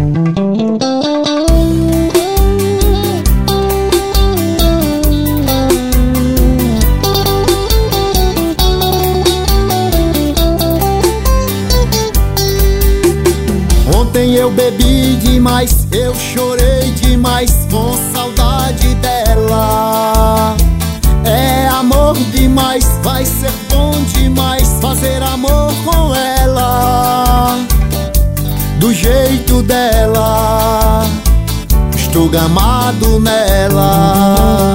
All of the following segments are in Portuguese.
Ontem eu bebi demais, eu chorei demais com saudade dela. É amor demais, vai ser bom demais fazer amor com ela. Do jeito dela, estou gamado nela.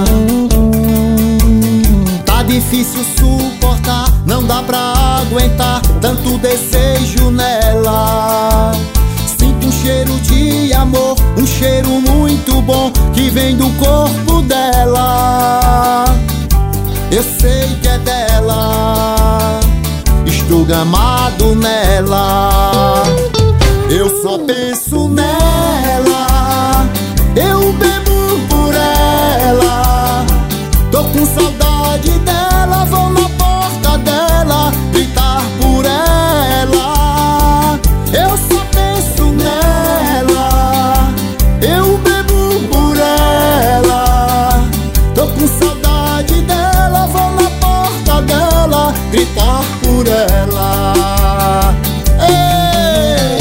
Tá difícil suportar, não dá pra aguentar tanto desejo nela. Sinto um cheiro de amor, um cheiro muito bom que vem do corpo dela. Eu sei que é dela, estou gamado nela. Eu só penso nela, eu bebo por ela. Tô com saudade dela, vou na porta dela gritar por ela. Eu só penso nela, eu bebo por ela. Tô com saudade dela, vou na porta dela gritar por ela. Ei!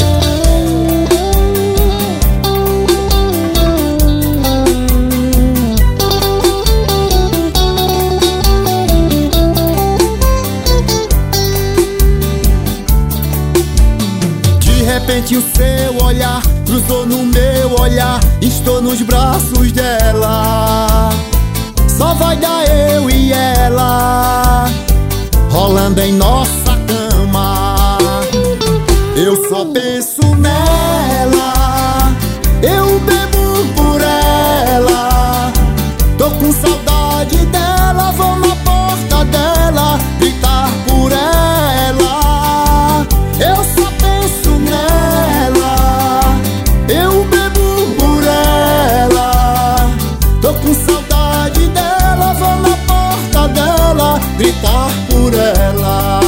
De repente o seu olhar cruzou no meu olhar, estou nos braços dela. Só vai dar eu e ela rolando em nossa cama. Eu só penso nela, eu bebo por ela. Tô com saudade dela, vou na porta dela gritar por ela. Eu só penso nela, eu bebo por ela. Tô com saudade dela, vou na porta dela gritar por ela.